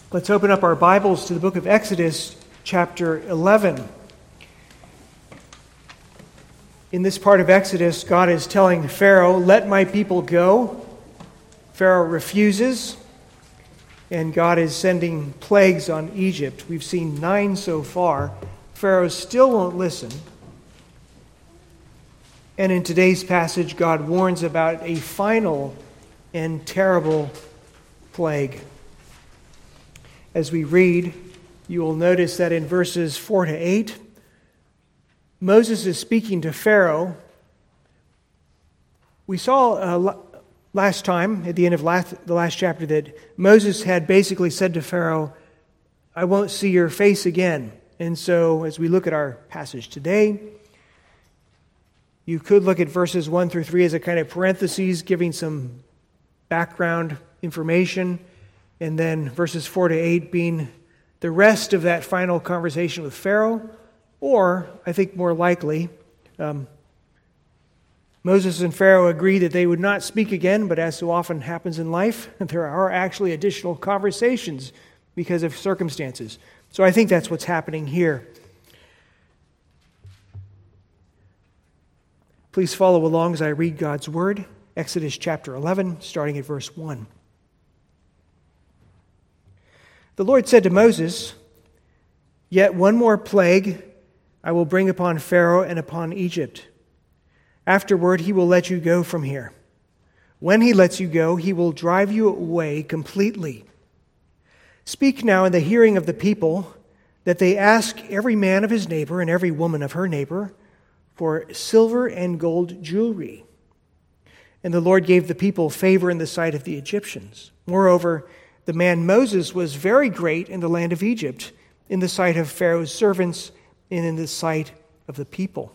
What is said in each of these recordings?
Let's open up our Bibles to the book of Exodus, chapter 11. In this part of Exodus, God is telling Pharaoh, "Let my people go." Pharaoh refuses, and God is sending plagues on Egypt. We've seen 9 so far. Pharaoh still won't listen. And in today's passage, God warns about a final and terrible plague. As we read, you will notice that in verses 4 to 8, Moses is speaking to Pharaoh. We saw last time, at the end of the last chapter, that Moses had basically said to Pharaoh, "I won't see your face again." And so, as we look at our passage today, you could look at verses 1 through 3 as a kind of parentheses, giving some background information, and then verses 4 to 8 being the rest of that final conversation with Pharaoh. Or, I think more likely, Moses and Pharaoh agree that they would not speak again, but as so often happens in life, there are actually additional conversations because of circumstances. So I think that's what's happening here. Please follow along as I read God's Word, Exodus chapter 11, starting at verse 1. The Lord said to Moses, "Yet one more plague I will bring upon Pharaoh and upon Egypt. Afterward, he will let you go from here. When he lets you go, he will drive you away completely. Speak now in the hearing of the people that they ask every man of his neighbor and every woman of her neighbor for silver and gold jewelry." And the Lord gave the people favor in the sight of the Egyptians. Moreover, the man Moses was very great in the land of Egypt, in the sight of Pharaoh's servants and in the sight of the people.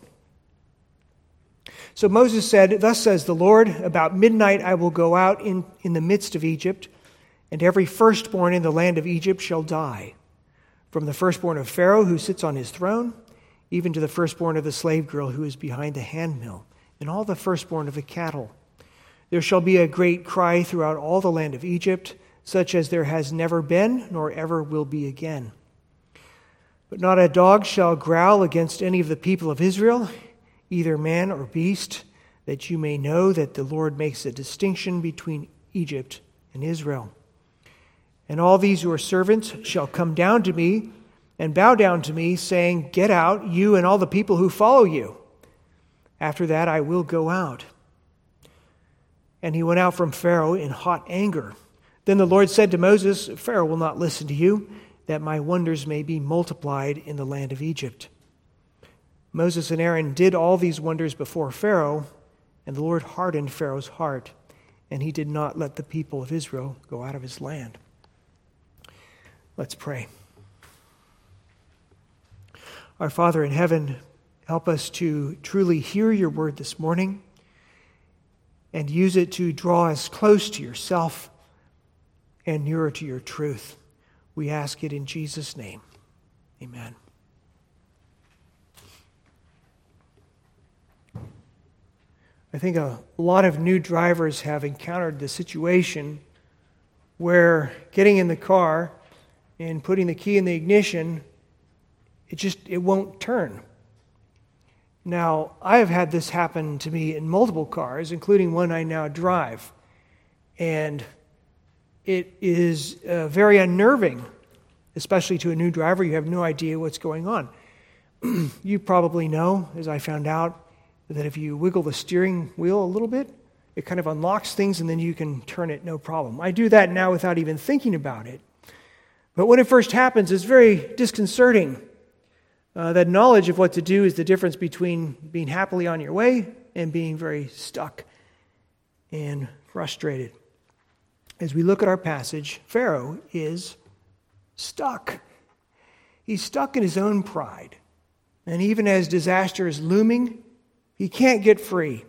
So Moses said, "Thus says the Lord, about midnight I will go out in the midst of Egypt, and every firstborn in the land of Egypt shall die, from the firstborn of Pharaoh who sits on his throne, even to the firstborn of the slave girl who is behind the handmill, and all the firstborn of the cattle. There shall be a great cry throughout all the land of Egypt, such as there has never been, nor ever will be again. But not a dog shall growl against any of the people of Israel, either man or beast, that you may know that the Lord makes a distinction between Egypt and Israel. And all these who are servants shall come down to me and bow down to me, saying, 'Get out, you and all the people who follow you.' After that I will go out." And he went out from Pharaoh in hot anger. Then the Lord said to Moses, "Pharaoh will not listen to you, that my wonders may be multiplied in the land of Egypt." Moses and Aaron did all these wonders before Pharaoh, and the Lord hardened Pharaoh's heart, and he did not let the people of Israel go out of his land. Let's pray. Our Father in heaven, help us to truly hear your word this morning and use it to draw us close to yourself and nearer to your truth. We ask it in Jesus' name. Amen. I think a lot of new drivers have encountered the situation where getting in the car and putting the key in the ignition, it won't turn. Now, I have had this happen to me in multiple cars, including one I now drive. And it is very unnerving, especially to a new driver. You have no idea what's going on. You probably know, as I found out, that if you wiggle the steering wheel a little bit, it kind of unlocks things and then you can turn it no problem. I do that now without even thinking about it. But when it first happens, it's very disconcerting. That knowledge of what to do is the difference between being happily on your way and being very stuck and frustrated. As we look at our passage, Pharaoh is stuck. He's stuck in his own pride. And even as disaster is looming, he can't get free.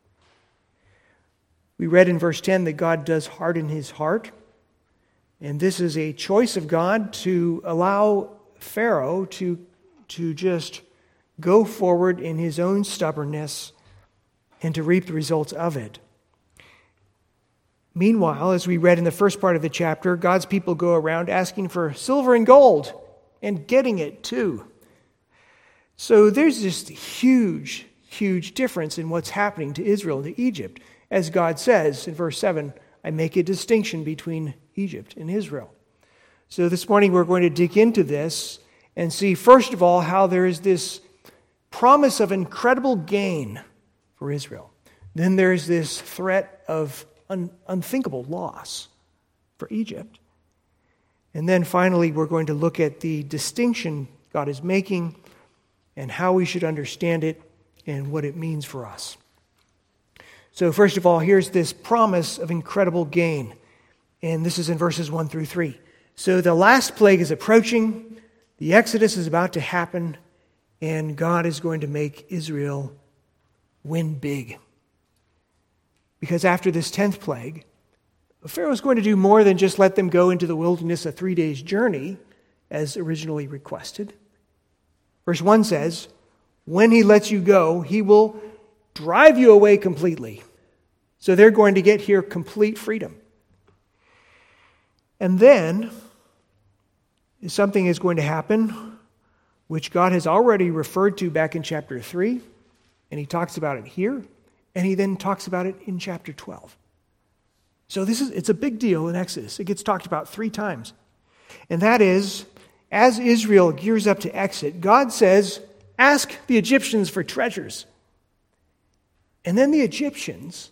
We read in verse 10 that God does harden his heart. And this is a choice of God to allow Pharaoh to just go forward in his own stubbornness and to reap the results of it. Meanwhile, as we read in the first part of the chapter, God's people go around asking for silver and gold and getting it too. So there's this huge, huge difference in what's happening to Israel and to Egypt. As God says in verse 7, I make a distinction between Egypt and Israel. So this morning we're going to dig into this and see, first of all, how there is this promise of incredible gain for Israel. Then there's this threat of unthinkable loss for Egypt. And then finally, we're going to look at the distinction God is making and how we should understand it and what it means for us. So first of all, here's this promise of incredible gain. And this is in verses 1 through 3. So the last plague is approaching, the Exodus is about to happen, and God is going to make Israel win big. Because after this 10th plague, Pharaoh is going to do more than just let them go into the wilderness a 3 days journey, as originally requested. Verse 1 says, when he lets you go, he will drive you away completely. So they're going to get here complete freedom. And then something is going to happen, which God has already referred to back in chapter 3, and he talks about it here. And he then talks about it in chapter 12. So it's a big deal in Exodus. It gets talked about 3 times. And that is, as Israel gears up to exit, God says, ask the Egyptians for treasures. And then the Egyptians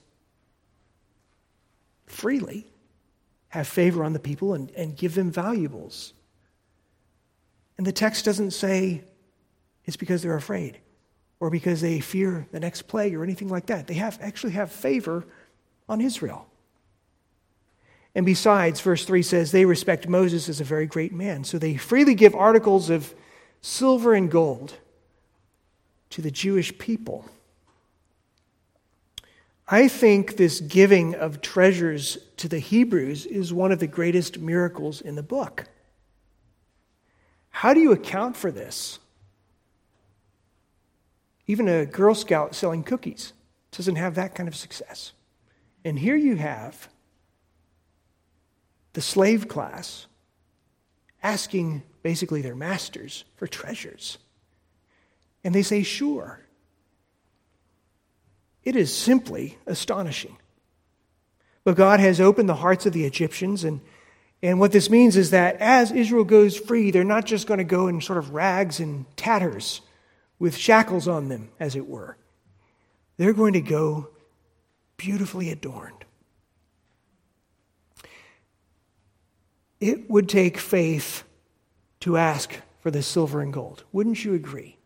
freely have favor on the people and give them valuables. And the text doesn't say it's because they're afraid, or because they fear the next plague or anything like that. They actually have favor on Israel. And besides, verse 3 says, they respect Moses as a very great man. So they freely give articles of silver and gold to the Jewish people. I think this giving of treasures to the Hebrews is one of the greatest miracles in the book. How do you account for this? Even a Girl Scout selling cookies doesn't have that kind of success. And here you have the slave class asking basically their masters for treasures. And they say, sure. It is simply astonishing. But God has opened the hearts of the Egyptians, and what this means is that as Israel goes free, they're not just going to go in sort of rags and tatters with shackles on them, as it were. They're going to go beautifully adorned. It would take faith to ask for the silver and gold. Wouldn't you agree?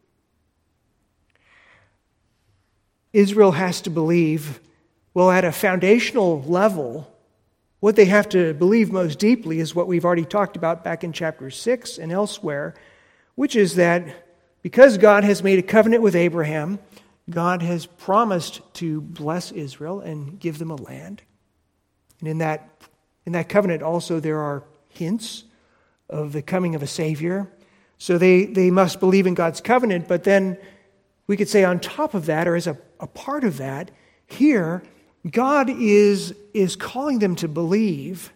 Israel has to believe, well, at a foundational level, what they have to believe most deeply is what we've already talked about back in chapter 6 and elsewhere, which is that because God has made a covenant with Abraham, God has promised to bless Israel and give them a land. And in that covenant also there are hints of the coming of a Savior. So they must believe in God's covenant, but then we could say on top of that, or as a part of that, here, God is calling them to believe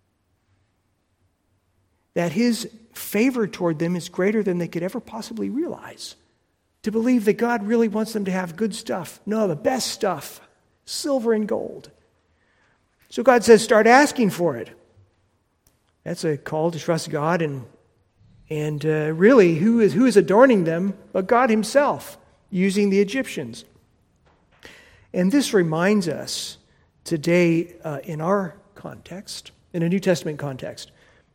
that his favor toward them is greater than they could ever possibly realize. To believe that God really wants them to have good stuff. No, the best stuff. Silver and gold. So God says, start asking for it. That's a call to trust God, and really, who is adorning them but God himself, using the Egyptians. And this reminds us today in our context, in a New Testament context,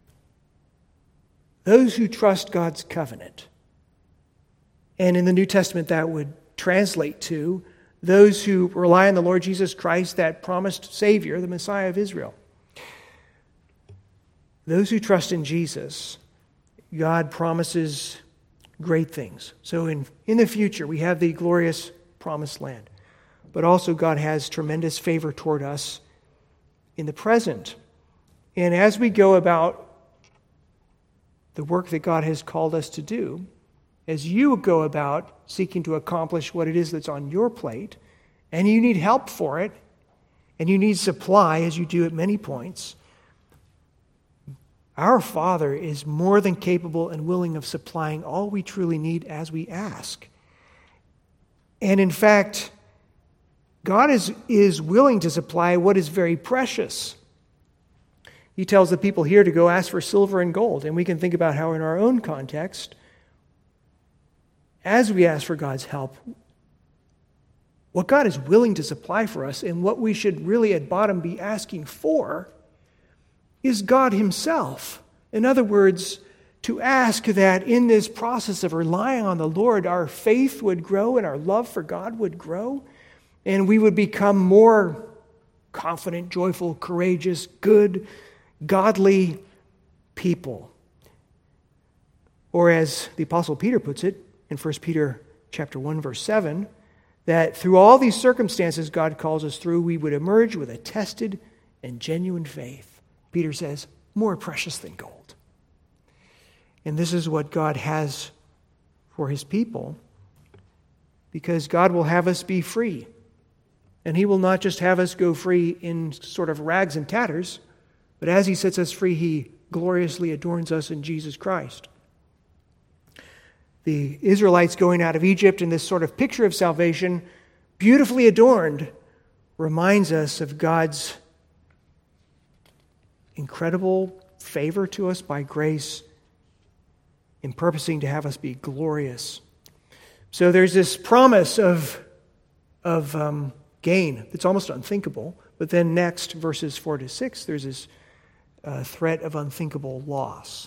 those who trust God's covenant, and in the New Testament that would translate to those who rely on the Lord Jesus Christ, that promised Savior, the Messiah of Israel. Those who trust in Jesus, God promises great things. So in the future, we have the glorious promised land. But also God has tremendous favor toward us in the present. And as we go about the work that God has called us to do, as you go about seeking to accomplish what it is that's on your plate, and you need help for it, and you need supply, as you do at many points, our Father is more than capable and willing of supplying all we truly need as we ask. And in fact, God is willing to supply what is very precious. He tells the people here to go ask for silver and gold. And we can think about how in our own context, as we ask for God's help, what God is willing to supply for us and what we should really at bottom be asking for is God himself. In other words, to ask that in this process of relying on the Lord, our faith would grow and our love for God would grow, and we would become more confident, joyful, courageous, good, godly people. Or as the Apostle Peter puts it in 1 Peter chapter 1, verse 7, that through all these circumstances God calls us through, we would emerge with a tested and genuine faith. Peter says, more precious than gold. And this is what God has for his people, because God will have us be free. And he will not just have us go free in sort of rags and tatters, but as he sets us free, he gloriously adorns us in Jesus Christ. The Israelites going out of Egypt in this sort of picture of salvation, beautifully adorned, reminds us of God's incredible favor to us by grace in purposing to have us be glorious. So there's this promise of gain that's almost unthinkable. But then next, verses 4 to 6, there's this threat of unthinkable loss.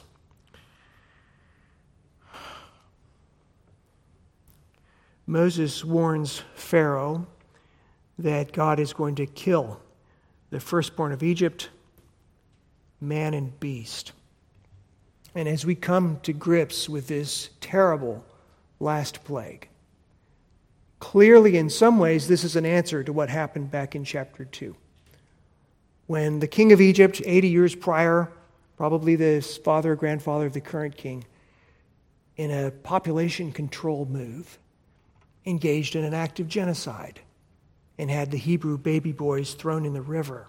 Moses warns Pharaoh that God is going to kill the firstborn of Egypt, man and beast. And as we come to grips with this terrible last plague, clearly in some ways this is an answer to what happened back in chapter 2. When the king of Egypt, 80 years prior, probably the father or grandfather of the current king, in a population control move, engaged in an act of genocide and had the Hebrew baby boys thrown in the river.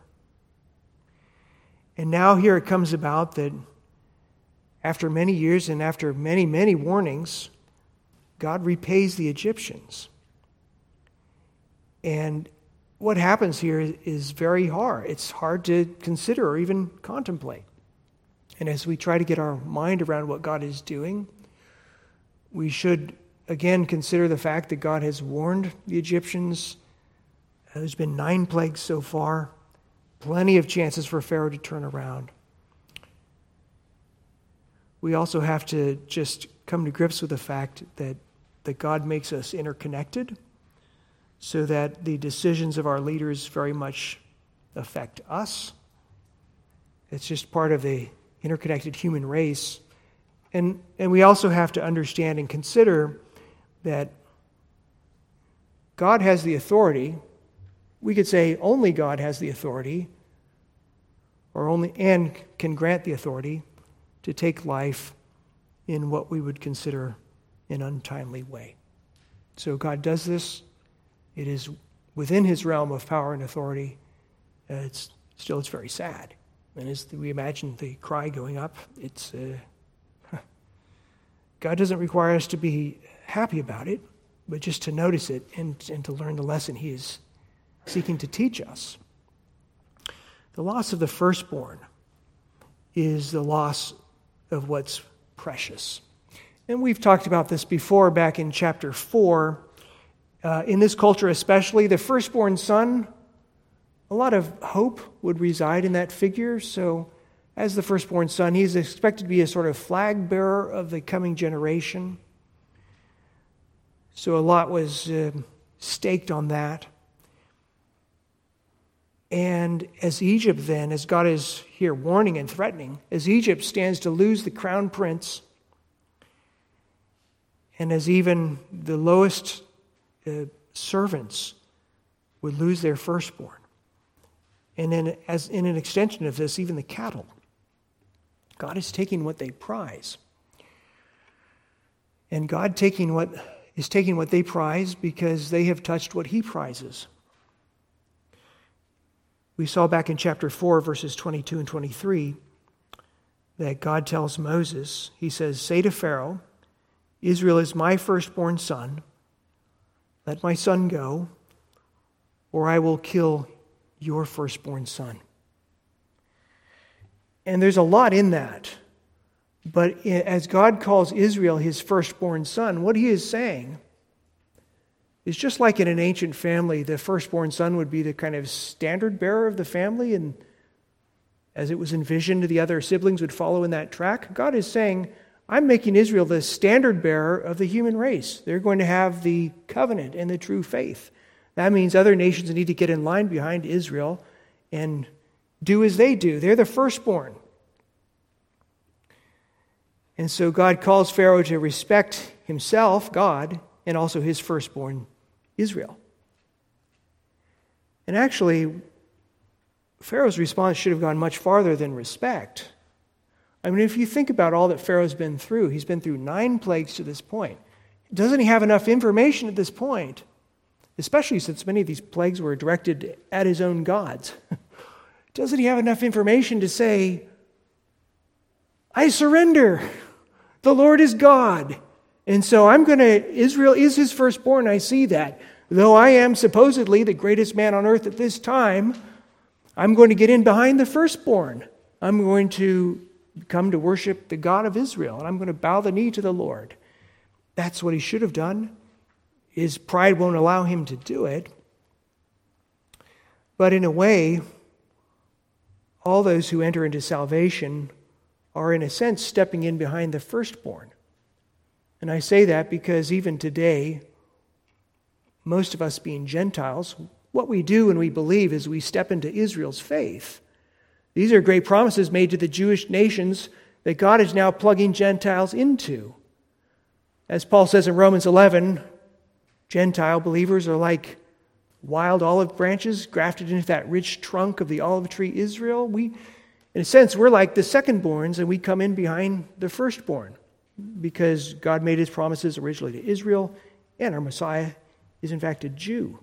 And now here it comes about that after many years and after many, many warnings, God repays the Egyptians. And what happens here is very hard. It's hard to consider or even contemplate. And as we try to get our mind around what God is doing, we should again consider the fact that God has warned the Egyptians. There's been 9 plagues so far. Plenty of chances for Pharaoh to turn around. We also have to just come to grips with the fact that God makes us interconnected so that the decisions of our leaders very much affect us. It's just part of the interconnected human race. And we also have to understand and consider that God has the authority. We could say only God has the authority, or only and can grant the authority to take life in what we would consider an untimely way. So God does this. It is within his realm of power and authority. It's very sad. And as we imagine the cry going up, God doesn't require us to be happy about it, but just to notice it and to learn the lesson he is seeking to teach us. The loss of the firstborn is the loss of what's precious. And we've talked about this before back in chapter 4. In this culture especially, the firstborn son, a lot of hope would reside in that figure. So as the firstborn son, he's expected to be a sort of flag bearer of the coming generation. So a lot was staked on that. And as Egypt then, as God is here warning and threatening, as Egypt stands to lose the crown prince, and as even the lowest servants would lose their firstborn, and then as in an extension of this, even the cattle, God is taking what they prize. And God is taking what they prize because they have touched what he prizes. We saw back in chapter 4, verses 22 and 23, that God tells Moses, he says, "Say to Pharaoh, Israel is my firstborn son. Let my son go, or I will kill your firstborn son." And there's a lot in that. But as God calls Israel his firstborn son, what he is saying is just like in an ancient family, the firstborn son would be the kind of standard bearer of the family, and as it was envisioned, the other siblings would follow in that track. God is saying, I'm making Israel the standard bearer of the human race. They're going to have the covenant and the true faith. That means other nations need to get in line behind Israel and do as they do. They're the firstborn. And so God calls Pharaoh to respect himself, God, and also his firstborn, Israel. And actually, Pharaoh's response should have gone much farther than respect. I mean, if you think about all that Pharaoh's been through, he's been through 9 plagues to this point. Doesn't he have enough information at this point? Especially since many of these plagues were directed at his own gods. Doesn't he have enough information to say, I surrender. The Lord is God. And so Israel is his firstborn, I see that. Though I am supposedly the greatest man on earth at this time, I'm going to get in behind the firstborn. I'm going to come to worship the God of Israel, and I'm going to bow the knee to the Lord. That's what he should have done. His pride won't allow him to do it. But in a way, all those who enter into salvation are in a sense stepping in behind the firstborn. And I say that because even today, most of us being Gentiles, what we do when we believe is we step into Israel's faith. These are great promises made to the Jewish nations that God is now plugging Gentiles into. As Paul says in Romans 11, Gentile believers are like wild olive branches grafted into that rich trunk of the olive tree Israel. In a sense, we're like the secondborns, and we come in behind the firstborn because God made his promises originally to Israel, and our Messiah is in fact a Jew.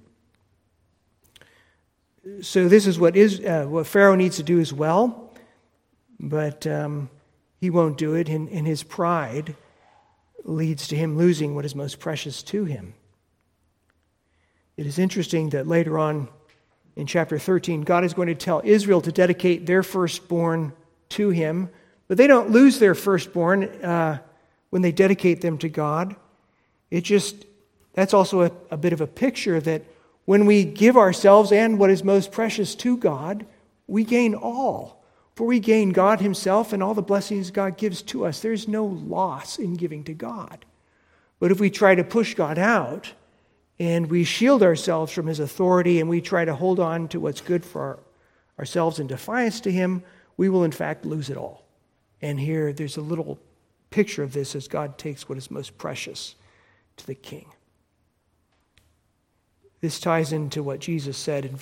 So this is what Pharaoh needs to do as well, but he won't do it, and his pride leads to him losing what is most precious to him. It is interesting that later on in chapter 13, God is going to tell Israel to dedicate their firstborn to him, but they don't lose their firstborn when they dedicate them to God. That's also a bit of a picture that when we give ourselves and what is most precious to God, we gain all. For we gain God himself and all the blessings God gives to us. There's no loss in giving to God. But if we try to push God out and we shield ourselves from his authority and we try to hold on to what's good for ourselves in defiance to him, we will in fact lose it all. And here there's a little picture of this as God takes what is most precious to the king. This ties into what Jesus said in